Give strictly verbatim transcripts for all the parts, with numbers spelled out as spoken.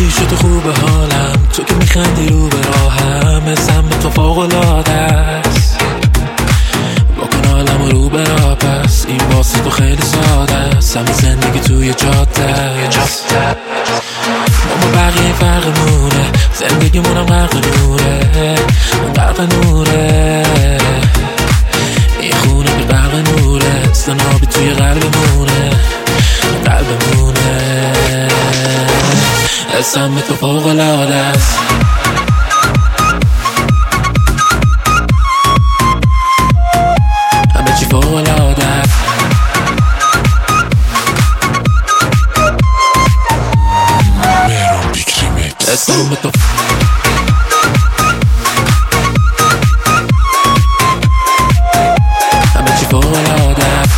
پیش تو خوبه حالم، تو که میخندی رو به راهم، اسم تو فوق‌العاده است. بکن حالم رو به راه پس، این واسه تو خیلی ساده است. همه زندگی توی جاده است، اما بقیه فرقمونه، زندگیمونم غرق نوره، غرق نوره. این خونه به برق نوره، سنابی توی قلبمونه، قلبمونه. اسم تو فوق‌العاده است. همه چی فوق‌العاده است. مهران پیک ریمیکس. اسم تو همه چی فوق‌العاده است.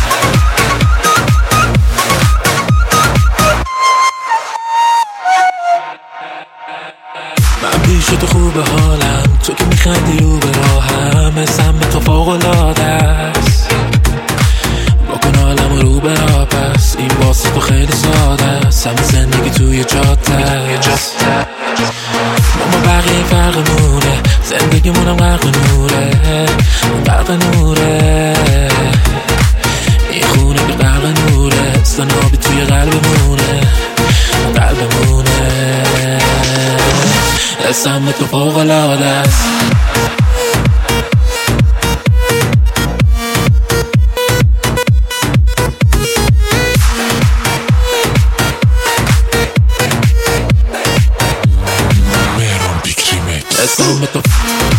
من پیش تو خوبه حالم، تو که میخندی رو به راهم، اسم تو فوق‌العاده است. بکن حالم رو به راه پس، این واسه تو خیلی ساده است. همه زندگی توی جاده است، اما بقیه فرقمونه، زندگیمونم غرق نوره، غرق نوره. این خونه که غرق نوره، سنابی توی قلبمونه، قلبمونه. اسم تو فوق‌العاده است. مهران پیک ریمیکس. اسم تو